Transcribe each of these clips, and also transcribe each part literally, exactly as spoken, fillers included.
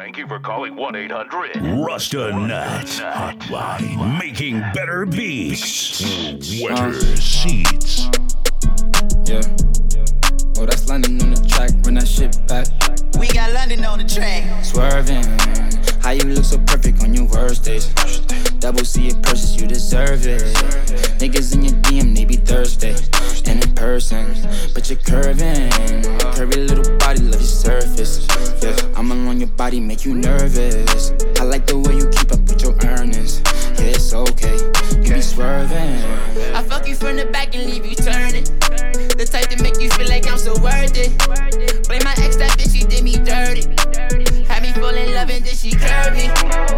Thank you for calling one eight hundred Rasta Nut Hotline. Making better beats. Wetter Uh. seats. Yeah. Oh, that's London on the track. Run that shit back. We got London on the track. Swerving. How you look so perfect on your worst days. Double C it purchase, you deserve it. Niggas in your D M, they be thirsty. And in person, but you're curving. Curvy little body, love your surface. Yeah, I'm alone your body, make you nervous. I like the way you keep up with your earnings. Yeah, it's okay, you be swerving. I fuck you from the back and leave you turning. The type to make you feel like I'm so worth it. Blame my ex, that bitch, she did me dirty. Had me fall in love and then she curved me.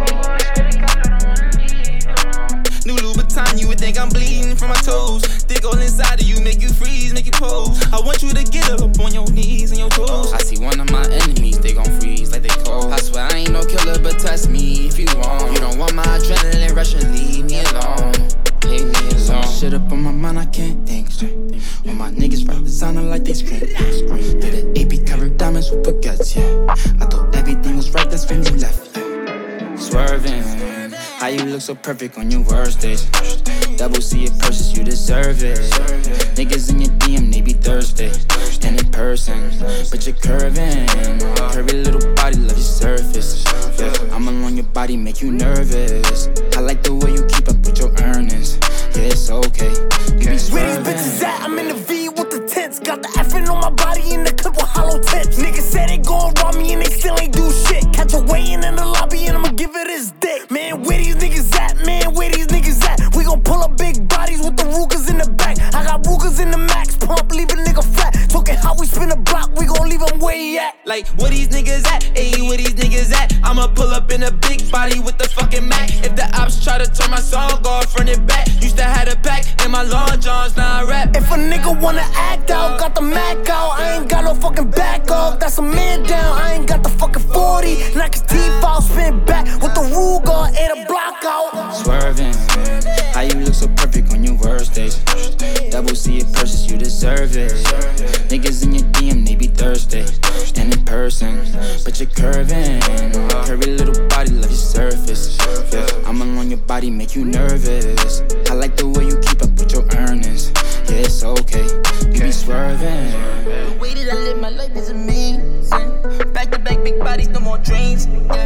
New Louboutin, you would think I'm bleeding from my toes. Dick all inside of you, make you freeze, make you pose. I want you to get up on your knees and your toes. I see one of my enemies, they gon' freeze like they cold. I swear I ain't no killer, but test me if you want. You don't want my adrenaline rush and leave me alone. Leave me alone. Shit up on my mind, I can't think straight. All my niggas rap designer like they scream. Did an A P covered diamonds with baguettes, yeah. I thought everything was right, that's when you left, yeah. Swerving. How you look so perfect on your worst days. Double C it purchase, you deserve it. Niggas in your D M, they be thirsty. And in person, but you're curving. Curvy little body, love your surface. Yeah, I'm alone your body, make you nervous. I like the way you keep up with your earnings. Yeah, it's okay, you be swerving. Where these bitches at? I'm in the V with the tents. Got the effing on my body in the clip with hollow tips. Niggas said they gon' rob me and they still ain't do shit. Catch a weigh-in in the lobby and I'ma give it his dick. Man, where these niggas at? Man, where these niggas at? We gon' pull up big bodies with the Rugers in the back. I got Rugers in the max pump, leave a nigga flat. Talking how we spin a block, we gon' leave him where he at. Like, where these niggas at? Ayy, where these niggas at? I'ma pull up in a big body with the fucking Mac. If the ops try to turn my song off, run it back. Used to have a pack in my long johns, now I rap. If a nigga wanna act out, got the Mac out. I ain't got no fucking back off, that's a man down. I ain't got the fucking forty, knock his teeth out, spin back with the Ruger, ate a block out. Swerving. How you look so perfect on your worst days. Double C it purchase, you deserve it. Niggas in your D M, they be thirsty. And in person, but you're curving. Curvy little body, love your surface. Yeah, I'm alone your body, make you nervous. I like the way you keep up with your earnings. Yeah, it's okay, you be swerving. The way that I live my life is amazing. Back to back, big bodies, no more dreams. Yeah.